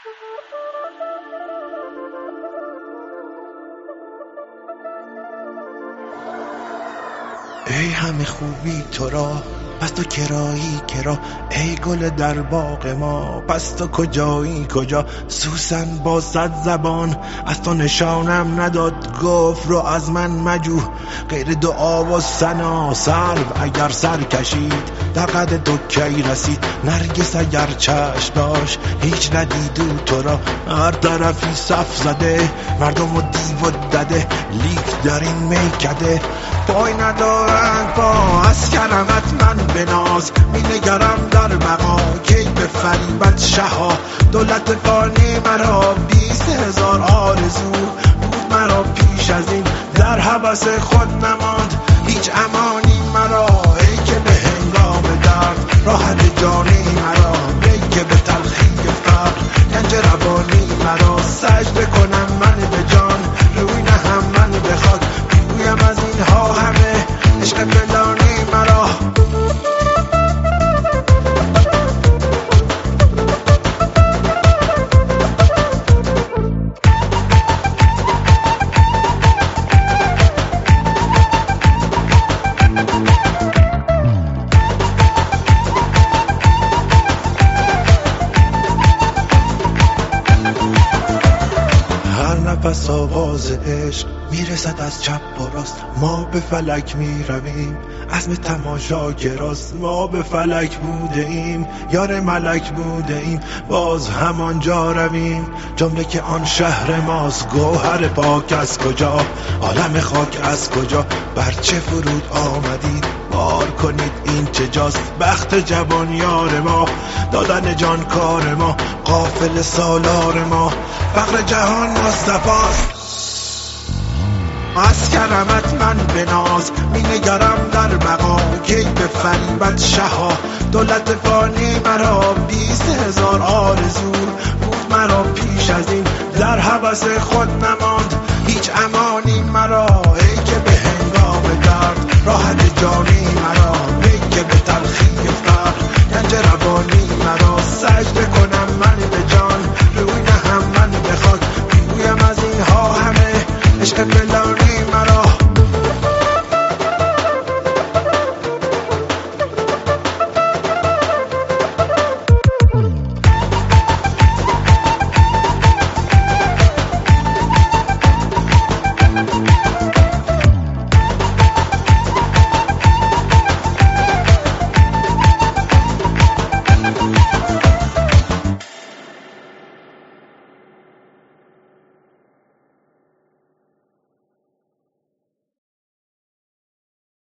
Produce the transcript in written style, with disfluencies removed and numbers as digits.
ای همه خوبی تو را پس تو کرایی کرا، ای گل در باغ ما پس تو کجایی کجا. سوسن با 100 زبان از تو نشانم نداد، گفت رو از من مجو غیر دعا و ثنا. سرو اگر سر کشید در قد تو کی رسید، نرگس اگر چشم داشت هیچ ندیدو تو را. هر طرفی صف زده مردم و دیو و دده، لیک در این میکده پای ندارند پا. از کرمت من به ناز می نگرم در بقا، کی به فریبت شها. دولت فانی مرا 20,000 آرزو بود مرا پیش از این، در هوس خود نماند هیچ امانی مرا. ای که به هنگام درد راحت جانی مرا، ای که به تلخی فقر گنج روانی مرا. سجده کنم من به جان روی نهم من به خاک، بگویم از اینها همه عشق پنهانی مرا. نفس آواز عشق میرسد از چپ و راست، ما به فلک میرویم عزم تماشا گراست. ما به فلک بوده ایم یار ملک بوده ایم، باز همانجا رویم جمله که آن شهر ماست. گوهر پاک از کجا عالم خاک از کجا، بر چه فرود آمدید بار کنید این چه جاست. بخت جوان یار ما دادن جان کار ما، قافل سالار ما فقر جهان مصطفاست. از کرمت من به ناز می نگرم در بقا، کی به فریبت شها. دولت فانی مرا 20,000 آرزو بود مرا پیش از این، در هوس خود نماند هیچ امانی مرا. ای که به هنگام درد راحت جانی مرا، ای که به تلخی فقر گنج روانی مرا. سجده کنم من به جان روی نهم من به خاک، بگویم از اینها همه عشق پنهانی مرا.